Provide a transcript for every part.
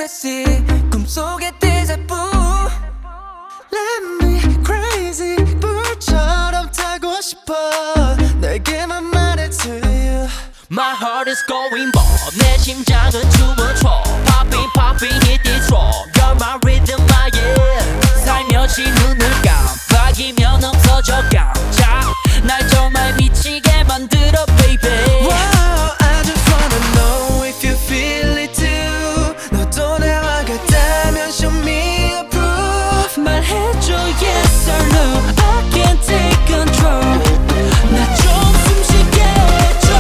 fantasy 꿈속의 데자부 Let me crazy 불처럼 타고 싶어 내게만 말해 to you My heart is going bold 내 심장은 춤을 춰 Popping popping hit this roll You're my rhythm my yeah 살며시 눈을 깜빡이면 없어져 깜짝 날 정말 미치게 만들어 baby Wow, I just wanna know if you feel it too 너도 나와 같다면 show me a proof 말해줘 yes or no I can't take control 나 좀 숨쉬게 해줘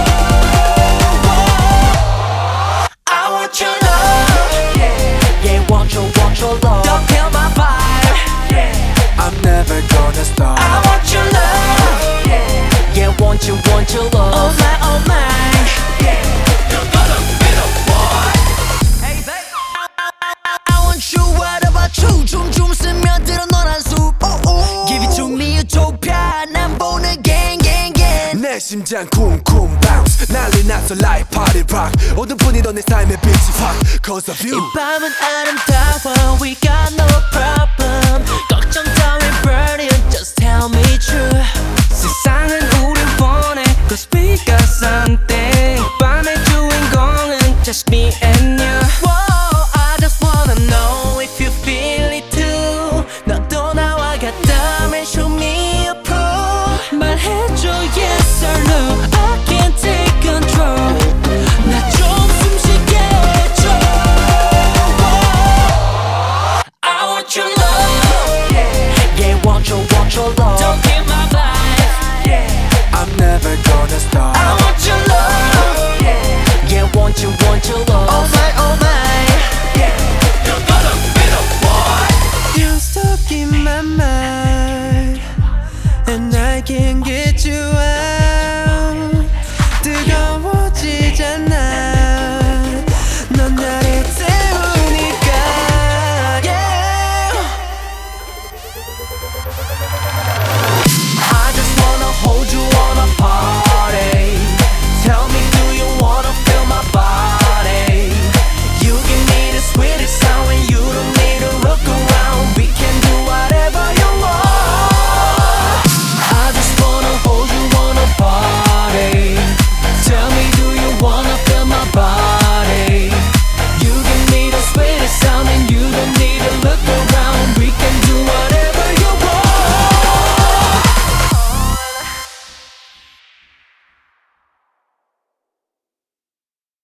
I want your love yeah, yeah want your love Don't kill my vibe yeah. I'm never gonna stop I want your love yeah, yeah want your love Oh my yeah. You're gonna be the boy Hey babe I want you what about you 춤 스며들어 너란 숲 Give it to me utopia 난 보는 gang 내 심장 쿵쿵 bounce 난리 났어 like party rock 어둠뿐이던 내 삶의 빛이 확 Cause of you 이 밤은 아름다워 We got no problem 걱정 따윈 burning Just tell me true 세상은 우릴 원해 Cause we got something 밤의 주인공은 Just me and you Whoa, I just wanna know if you feel it too 너도 나와 같다면 show me a proof 말해줘 yes or no I can't take control 나 좀 숨쉬게 해줘 I want your love yeah, yeah want your love Don't kill my vibe yeah. I'm never gonna stop I want your love yeah, yeah want your love Oh my yeah